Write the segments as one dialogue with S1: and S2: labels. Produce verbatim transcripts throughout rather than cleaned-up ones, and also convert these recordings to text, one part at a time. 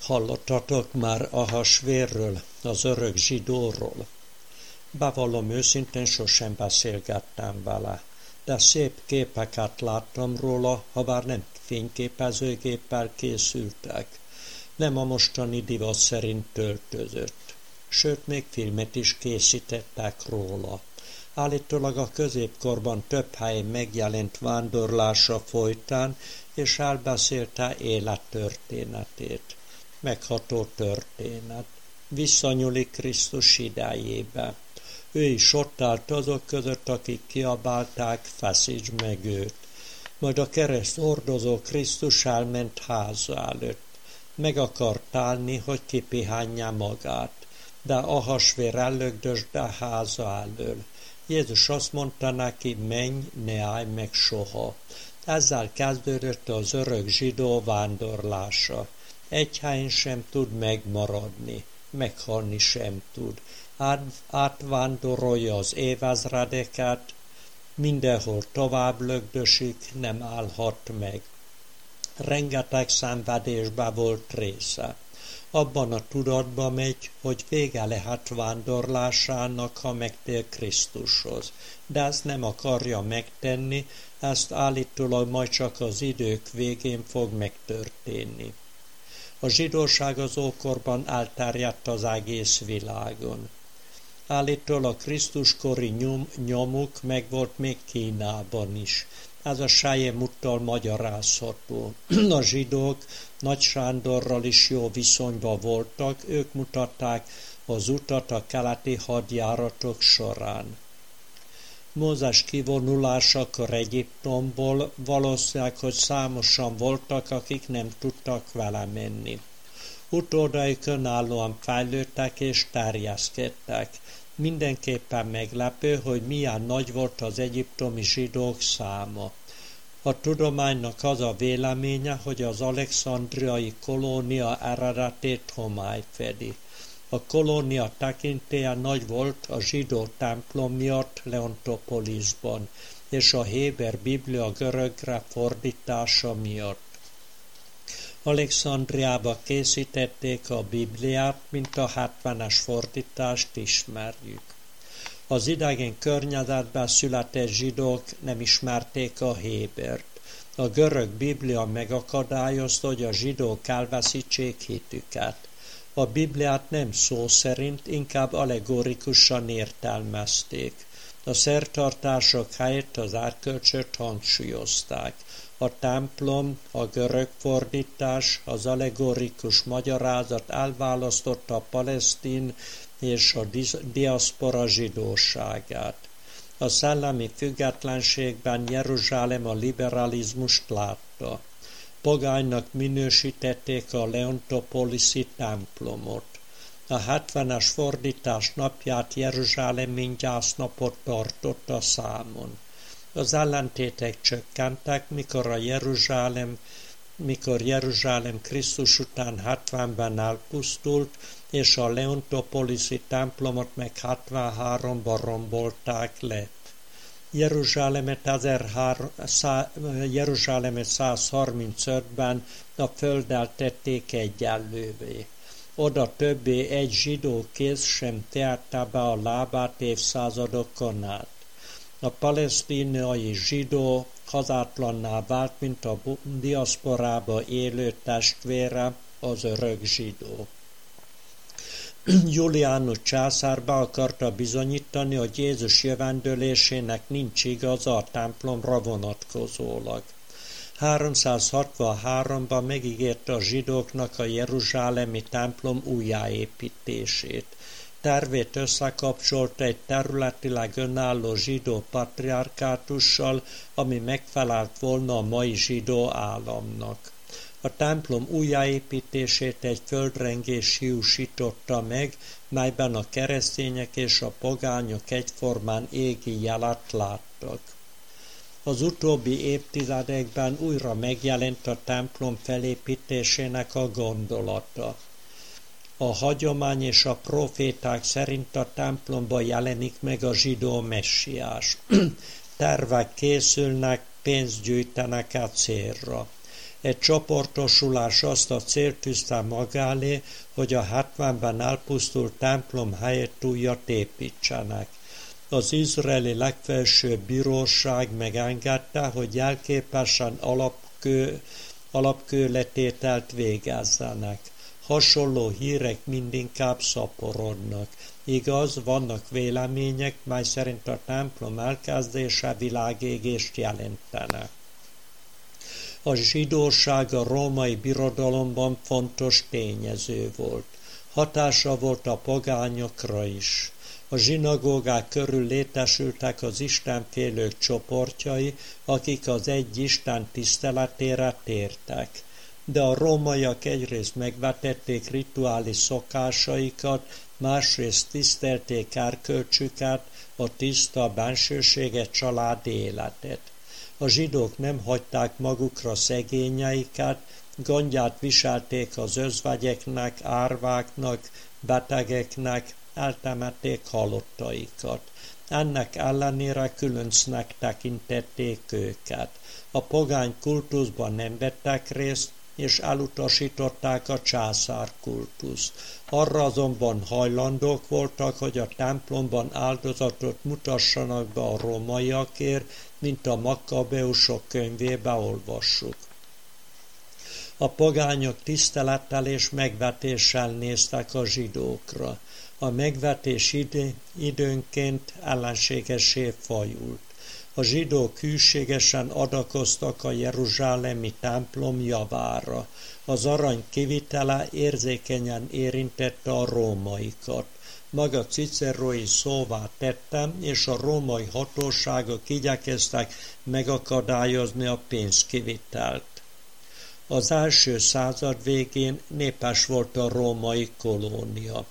S1: Hallottatok már Ahasvérről, az örök zsidóról? Bevallom őszintén, sosem beszélgettem vele, de szép képeket láttam róla, habár nem fényképezőgéppel készültek. Nem a mostani divat szerint töltözött. Sőt, még filmet is készítettek róla. Állítólag a középkorban több helyen megjelent vándorlása folytán, és elbeszélte élettörténetét. Megható történet. Visszanyúlik Krisztus idejébe. Ő is ott állt azok között, akik kiabálták, feszítsd meg őt. Majd a kereszt hordozó Krisztus elment háza előtt. Meg akart állni, hogy kipihánja magát, de Ahasvér ellökdösde a háza elől. Jézus azt mondta neki, menj, ne állj meg soha. Ezzel kezdődött az örök zsidó vándorlása. Egy helyen sem tud megmaradni, meghalni sem tud. Át, átvándorolja az évezredeket, mindenhol tovább lökdösik, nem állhat meg. Rengeteg szenvedésbe volt része. Abban a tudatban megy, hogy vége lehet vándorlásának, ha megtér Krisztushoz. De ezt nem akarja megtenni, ezt állítólag majd csak az idők végén fog megtörténni. A zsidóság az ókorban elterjedt az egész világon. Állítólag Krisztuskori nyom, nyomuk megvolt még Kínában is. Ez a Sájemuttal magyarázható. A zsidók Nagy Sándorral is jó viszonyban voltak, ők mutatták az utat a keleti hadjáratok során. Mózes kivonulásakor Egyiptomból valószínűleg, hogy számosan voltak, akik nem tudtak vele menni. Utódaik önállóan fejlődtek és terjeszkedtek. Mindenképpen meglepő, hogy milyen nagy volt az egyiptomi zsidók száma. A tudománynak az a véleménye, hogy az alexandriai kolónia eredetét homály fedi. A kolónia tekintélye nagy volt a zsidó templom miatt Leontopolisban, és a héber biblia görögre fordítása miatt. Alexandriába készítették a Bibliát, mint a hetvenes fordítást ismerjük. Az idegen környezetben született zsidók nem ismerték a hébert. A görög Biblia megakadályozta, hogy a zsidók elveszítsék hitüket. A Bibliát nem szó szerint, inkább allegorikusan értelmezték. A szertartások helyett az erkölcsöt hangsúlyozták. A templom, a görög fordítás, az allegorikus magyarázat elválasztotta a palesztin és a diaszpora zsidóságát. A szellemi függetlenségben Jeruzsálem a liberalizmust látta. Pogánynak minősítették a leontopoliszi templomot. A hetvenes fordítás napját Jeruzsálemi gyásznapot tartotta számon. Az ellentétek csökkentek, mikor a Jeruzsálem, mikor Jeruzsálem Krisztus után hetvenben elpusztult, és a leontopoliszi templomot meg hetvenháromban rombolták le. Jeruzsálemet, Jeruzsálemet százharmincötben a földdel tették egyenlővé. Oda többé egy zsidó kéz sem tehette be a lábát évszázadokon át. A palesztinai zsidó hazátlanná vált, mint a diaszporába élő testvére, az örök zsidó. Julianus császár be akarta bizonyítani, hogy Jézus jövendőlésének nincs igaza a templomra vonatkozólag. háromszázhatvanháromban megígérte a zsidóknak a jeruzsálemi templom újjáépítését. Tervét összekapcsolta egy területileg önálló zsidó patriarkátussal, ami megfelelt volna a mai zsidó államnak. A templom újjáépítését egy földrengés hiúsította meg, melyben a keresztények és a pogányok egyformán égi jelet láttak. Az utóbbi évtizedekben újra megjelent a templom felépítésének a gondolata. A hagyomány és a proféták szerint a templomban jelenik meg a zsidó messiás. Tervek készülnek, pénzt gyűjtenek a célra. Egy csoportosulás azt a célt tűzte maga elé, hogy a hetvenben elpusztult templom helyett újat építsenek. Az izraeli legfelsőbb bíróság megengedte, hogy jelképesen alapkő, alapkőletételt végezzenek. Hasonló hírek mindinkább szaporodnak. Igaz, vannak vélemények, mely szerint a templom elkezdése világégést jelentene. A zsidóság a római birodalomban fontos tényező volt. Hatása volt a pogányokra is. A zsinagógák körül létesültek az istenfélők csoportjai, akik az egy Isten tiszteletére tértek. De a rómaiak egyrészt megvetették rituális szokásaikat, másrészt tisztelték erkölcsüket, a tiszta bensőséget, családi életet. A zsidók nem hagyták magukra szegényeiket, gondját viselték az özvegyeknek, árváknak, betegeknek, eltemették halottaikat. Ennek ellenére különcnek tekintették őket. A pogány kultuszban nem vettek részt, és elutasították a császár kultuszt. Arra azonban hajlandók voltak, hogy a templomban áldozatot mutassanak be a rómaiakért, mint a Makkabeusok könyvébe olvassuk. A pogányok tisztelettel és megvetéssel néztek a zsidókra. A megvetés idő, időnként ellenségessé fajult. A zsidók hűségesen adakoztak a jeruzsálemi templom javára. Az arany kivitele érzékenyen érintette a rómaikat. Maga Cicero is szóvá tettem, és a római hatóságok igyekeztek megakadályozni a pénzkivitelt. Az első század végén népes volt a római kolónia.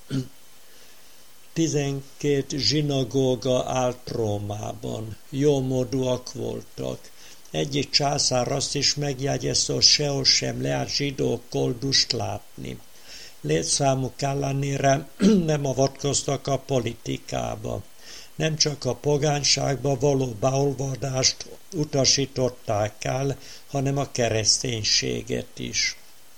S1: Tizenkét zsinagóga állt Rómában. Jómódúak voltak. Egyik császár azt is megjegyezte, hogy sehol sem lehet zsidó koldust látni. Létszámuk ellenére nem avatkoztak a politikába. Nem csak a pogányságba való beolvadást utasították el, hanem a kereszténységet is.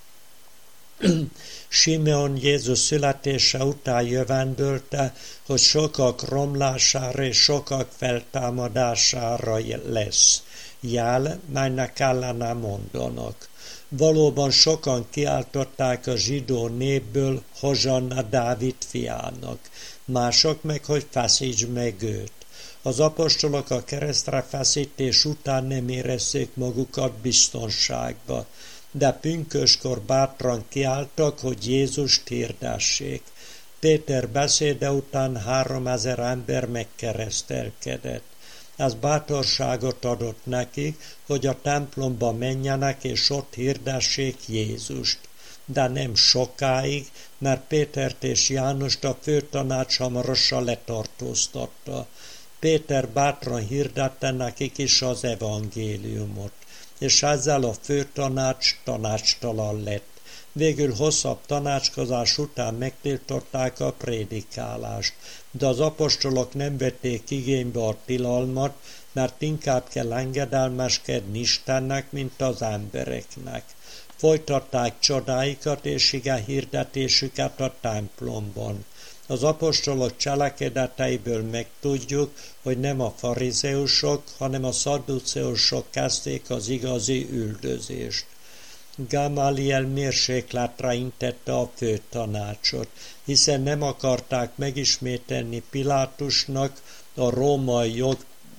S1: Simeon Jézus születése után jövendölte, hogy sokak romlására és sokak feltámadására lesz. Jel, melynek ellene mondanak. Valóban sokan kiáltották a zsidó népből Hozsanna Dávid fiának, mások meg, hogy feszíts meg őt. Az apostolok a keresztre feszítés után nem érezték magukat biztonságba, de pünköskor bátran kiálltak, hogy Jézust hirdessék. Péter beszéde után háromezer ember megkeresztelkedett. Ez bátorságot adott nekik, hogy a templomba menjenek és ott hirdessék Jézust. De nem sokáig, mert Pétert és Jánost a főtanács hamarosan letartóztatta. Péter bátran hirdette nekik is az evangéliumot, és ezzel a főtanács tanácstalan lett. Végül hosszabb tanácskozás után megtiltották a prédikálást, de az apostolok nem vették igénybe a tilalmat, mert inkább kell engedelmeskedni Istennek, mint az embereknek. Folytatták csodáikat és ige hirdetésüket a templomban. Az apostolok cselekedeteiből megtudjuk, hogy nem a farizeusok, hanem a szadduceusok kezdték az igazi üldözést. Gamaliel mérsékletre intette a főtanácsot, hiszen nem akarták megismételni Pilátusnak, a római jog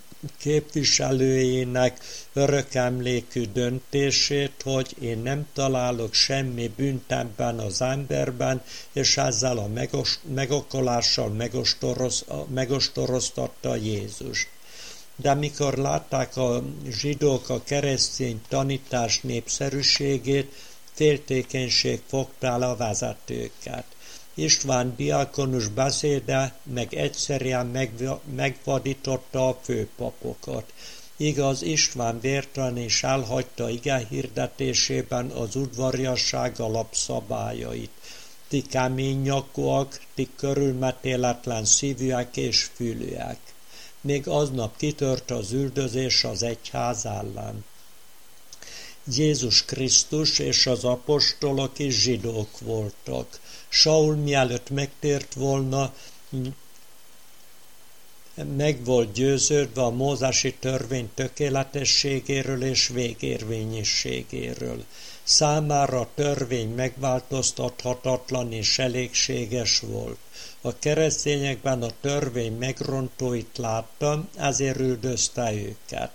S1: képviselőjének örökemlékű döntését, hogy én nem találok semmi bűnt ebben az emberben, és ezzel a megokolással megostoroz, megostoroztatta Jézust. De mikor látták a zsidók a keresztény tanítás népszerűségét, féltékenység fogta el a vezetőket. István diákonus beszéde meg egyszerűen megvadította a főpapokat. Igaz, István vértan és elhagyta ige hirdetésében az udvariasság alapszabályait. Ti kemény nyakúak, ti körülmetéletlen szívűek és fülűek. Még aznap kitört az üldözés az egyház ellen. Jézus Krisztus és az apostolok is zsidók voltak. Saul mielőtt megtért volna, meg volt győződve a mózesi törvény tökéletességéről és végérvényességéről. Számára a törvény megváltoztathatatlan és elégséges volt. A keresztényekben a törvény megrontóit látta, ezért üldözte őket.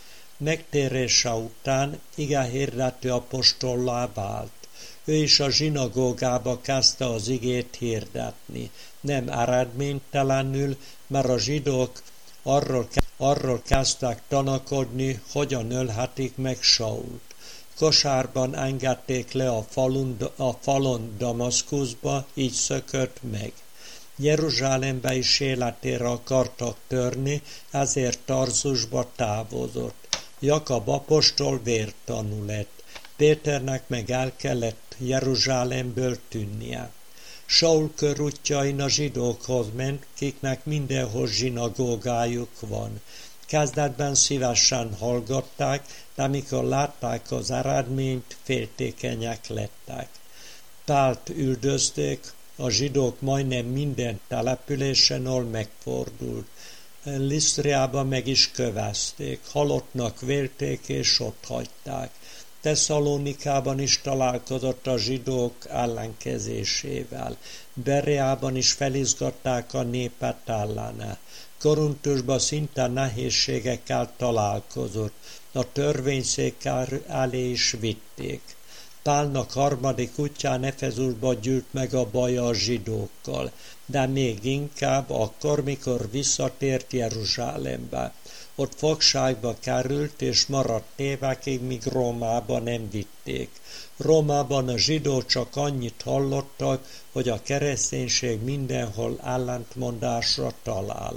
S1: Megtérése után igehirdető apostollá vált. Ő is a zsinagógába kezdte az igét hirdetni. Nem eredménytelenül, mert a zsidók arról, arról kezdtek tanakodni, hogyan ölhetik meg Sault. Kosárban engedték le a falun, a falon Damaszkuszba, így szökött meg. Jeruzsálembe is életére akartak törni, ezért Tarzusba távozott. Jakab apostol vértanú lett. Péternek meg el kellett Jeruzsálemből tűnnie. Saul körútjain a zsidókhoz ment, kiknek mindenhol zsinagógájuk van. Kezdetben szívesen hallgatták, de amikor látták az eredményt, féltékenyek lettek. Pált üldözték, a zsidók majdnem minden településen, ahol megfordult. Lisztriába meg is kövezték, halottnak vélték és ott hagyták. Tesszalonikában is találkozott a zsidók ellenkezésével. Bereában is felizgatták a népet ellene. Korintusban szinte nehézségekkel találkozott. A törvényszék elé is vitték. Pálnak harmadik útján Efezusba gyűlt meg a baja a zsidókkal, de még inkább akkor, mikor visszatért Jeruzsálembe. Ott fogságba került, és maradt évekig, míg Rómába nem vitték. Rómában a zsidók csak annyit hallottak, hogy a kereszténység mindenhol ellentmondásra talál.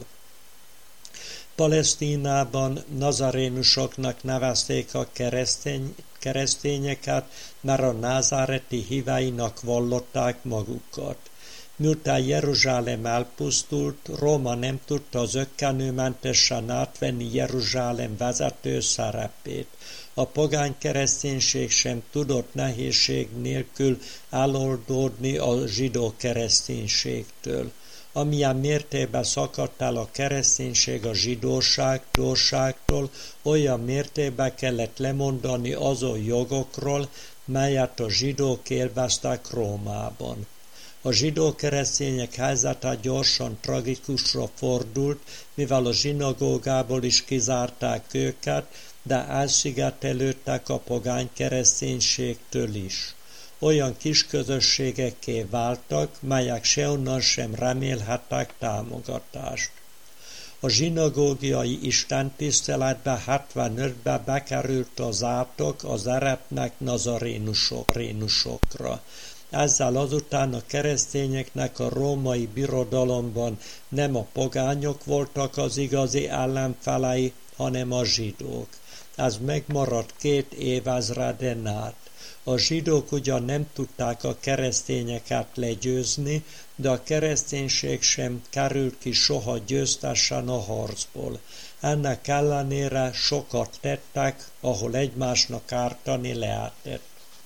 S1: Palesztinában nazarénusoknak nevezték a keresztény, keresztényeket, mert a názáreti híveinak vallották magukat. Miután Jeruzsálem elpusztult, Róma nem tudta zökkenőmentesen átvenni Jeruzsálem vezető szerepét. A pogány kereszténység sem tudott nehézség nélkül eloldódni a zsidó kereszténységtől. Amilyen mértékben szakadt el a kereszténység a zsidóságtól, olyan mértékben kellett lemondani azon jogokról, melyet a zsidók élveztek Rómában. A zsidó-keresztények helyzete gyorsan tragikusra fordult, mivel a zsinagógából is kizárták őket, de elszigetelődtek a pogány kereszténységtől is. Olyan kis közösségekké váltak, melyek sehonnan sem remélhettek támogatást. A zsinagógiai istentiszteletbe hetvenötben bekerült az átok az eretnek nazarénusokra. Ezzel azután a keresztényeknek a római birodalomban nem a pogányok voltak az igazi ellenfelei, hanem a zsidók. Ez megmaradt két évezreden át. A zsidók ugyan nem tudták a keresztényeket legyőzni, de a kereszténység sem került ki soha győztesen a harcból. Ennek ellenére sokat tettek, ahol egymásnak ártani lehetett.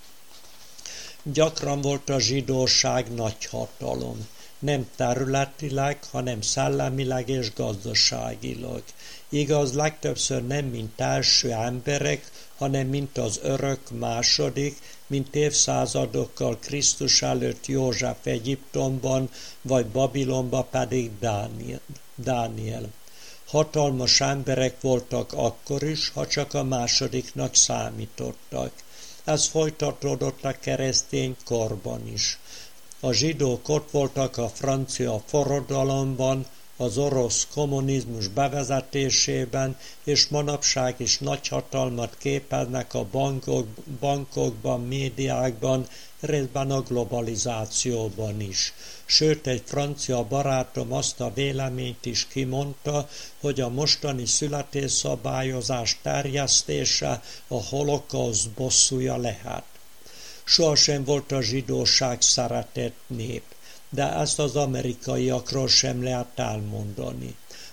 S1: Gyakran volt a zsidóság nagyhatalom, nem területileg, hanem szellemileg és gazdaságilag. Igaz, legtöbbször nem mint első emberek, hanem mint az örök második, mint évszázadokkal Krisztus előtt József Egyiptomban, vagy Babilonban pedig Dániel. Dániel. Hatalmas emberek voltak akkor is, ha csak a másodiknak számítottak. Ez folytatódott a keresztény korban is. A zsidók ott voltak a francia forradalomban, az orosz kommunizmus bevezetésében, és manapság is nagyhatalmat képeznek a bankok, bankokban, médiákban, részben a globalizációban is. Sőt, egy francia barátom azt a véleményt is kimondta, hogy a mostani születésszabályozás terjesztése a holokauszt bosszúja lehet. Sohasem volt a zsidóság szeretett nép, de ezt az amerikaiakról sem lehet elmondani.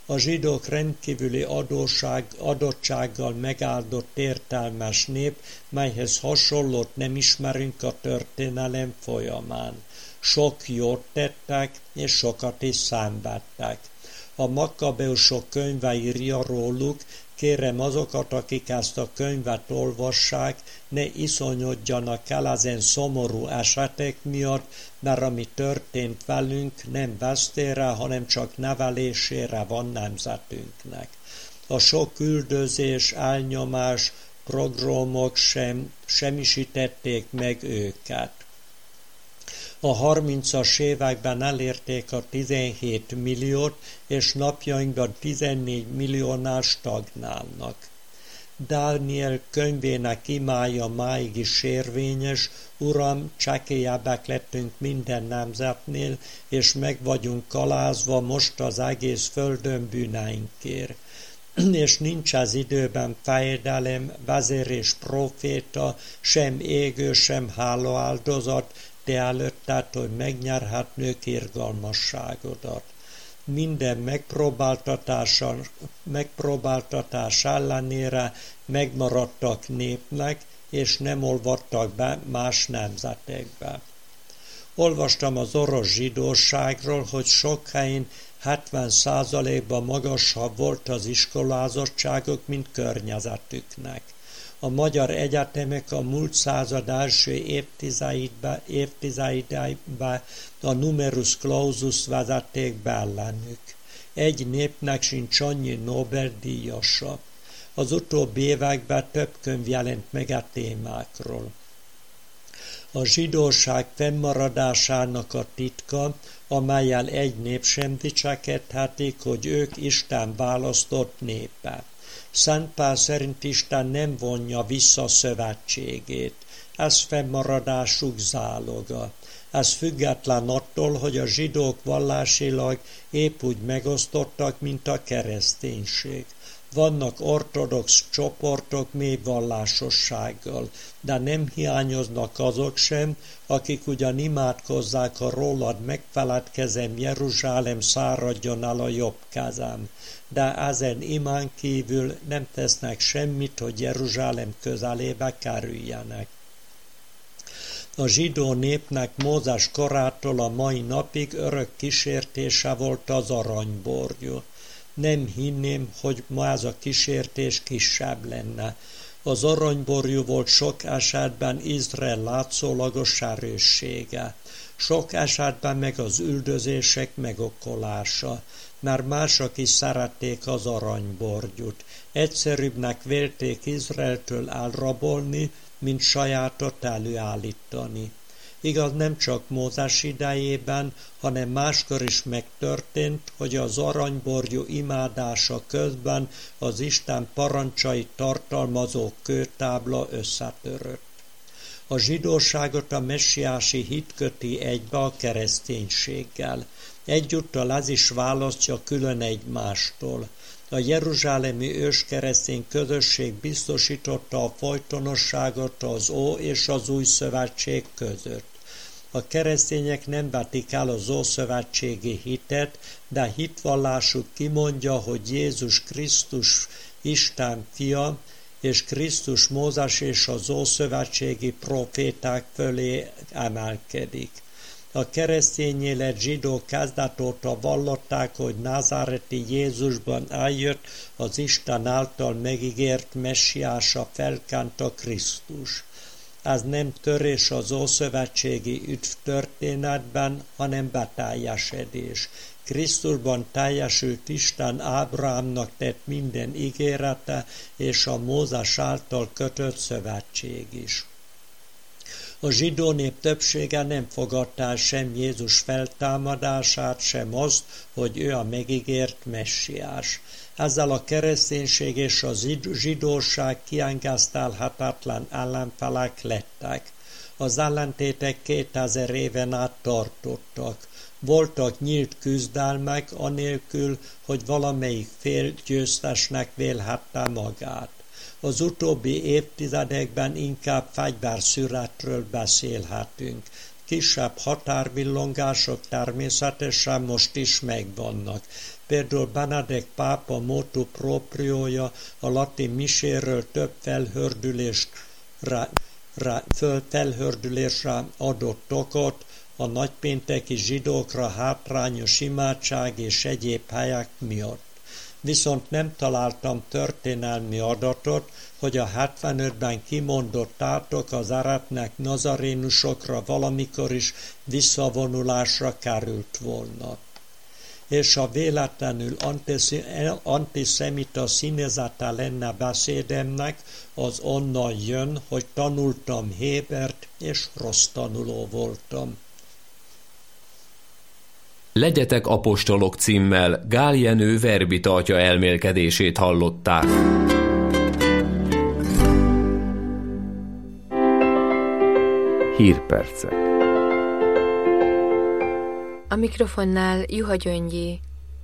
S1: A zsidók rendkívüli adóság, adottsággal megáldott értelmes nép, melyhez hasonlót nem ismerünk a történelem folyamán. Sok jót tettek, és sokat is szenvedtek. A Makkabeusok könyve írja róluk, kérem azokat, akik ezt a könyvet olvassák, ne iszonyodjanak el ezen szomorú esetek miatt, mert ami történt velünk, nem vesztére, hanem csak nevelésére van nemzetünknek. A sok üldözés, elnyomás, progromok sem semmisítették meg őket. A harmincas években elérték a tizenhét milliót, és napjainkban tizennégy milliónál stagnálnak. Dániel könyvének imája máig is érvényes, Uram, csekélyebbek lettünk minden nemzetnél, és meg vagyunk alázva most az egész földön bűneinkért. És nincs az időben fejedelem, vezér és proféta, sem égő, sem hálaáldozat, te előtted, hogy megnyerhetnők irgalmasságodat. Minden megpróbáltatás ellenére megmaradtak népnek, és nem olvadtak be más nemzetekbe. Olvastam az orosz zsidóságról, hogy sok helyén hetven százalékban magasabb volt az iskolázottságok, mint környezetüknek. A magyar egyetemek a múlt század első évtizedében, évtizedében a numerus clausus vezették be ellenük. Egy népnek sincs annyi Nobel-díjasa. Az utóbbi években több könyv jelent meg a témákról. A zsidóság fennmaradásának a titka, amellyel egy nép sem dicsekedhetik, hogy ők Isten választott népe. Szent Pál szerint Isten nem vonja vissza szövetségét. Ez fennmaradásuk záloga. Ez független attól, hogy a zsidók vallásilag épp úgy megosztottak, mint a kereszténység. Vannak ortodox csoportok mély vallásossággal, de nem hiányoznak azok sem, akik ugyan imádkozzák, ha rólad megfeledkezem, Jeruzsálem száradjon el a jobb kezem. De ezen imán kívül nem tesznek semmit, hogy Jeruzsálem közelébe kerüljenek. A zsidó népnek Mózes korától a mai napig örök kísértése volt az aranyborjú. Nem hinném, hogy ma ez a kísértés kisebb lenne. Az aranyborjú volt sok esetben Izrael látszólagos erőssége. Sok esetben meg az üldözések megokolása, mert mások is szerették az aranyborgyút. Egyszerűbbnek vélték Izraeltől elrabolni, mint sajátot előállítani. Igaz, nem csak Mózes idejében, hanem máskor is megtörtént, hogy az aranyborjú imádása közben az Isten parancsait tartalmazó kőtábla összetörött. A zsidóságot a messiási hit köti egybe a kereszténységgel. Egyúttal ez is választja külön egymástól. A jeruzsálemi őskeresztény közösség biztosította a folytonosságot az Ó és az Új Szövetség között. A keresztények nem vetik el az ószövetségi hitet, de hitvallásuk kimondja, hogy Jézus Krisztus Isten fia, és Krisztus Mózes és az ószövetségi proféták fölé emelkedik. A keresztény élet zsidó kezdet óta vallották, hogy názáreti Jézusban eljött az Isten által megígért messiása, felkent a Krisztus. Ez nem törés az ószövetségi üdv történetben, hanem beteljesedés. Krisztusban teljesült Isten Ábrahámnak tett minden ígérete, és a Mózes által kötött szövetség is. A zsidó nép többsége nem fogadta el sem Jézus feltámadását, sem azt, hogy ő a megígért messiás. Ezzel a kereszténység és a zsidóság kiengesztelhetetlen ellenfelek lettek. Az ellentétek kétezer éven át tartottak. Voltak nyílt küzdelmek, anélkül, hogy valamelyik fél győztesnek vélhette magát. Az utóbbi évtizedekben inkább fegyverszüretről beszélhetünk. kisebb határvillongások természetesen most is megvannak. Például Benedek pápa motu propriója a latin miséről több felhördülést rá, rá, föl, felhördülésre adott okot, a nagypénteki zsidókra hátrányos imádság és egyéb helyek miatt. Viszont nem találtam történelmi adatot, hogy a hetvenötben kimondott átok az eretnek nazarénusokra valamikor is visszavonulásra került volna. És a véletlenül antiszemita színezete lenne beszédemnek, az onnan jön, hogy tanultam Hébert, és rossz tanuló voltam.
S2: Legyetek apostolok címmel Gál Jenő verbitartja elmélkedését hallották.
S3: Hírpercek.
S4: A mikrofonnál Juha Gyöngyi.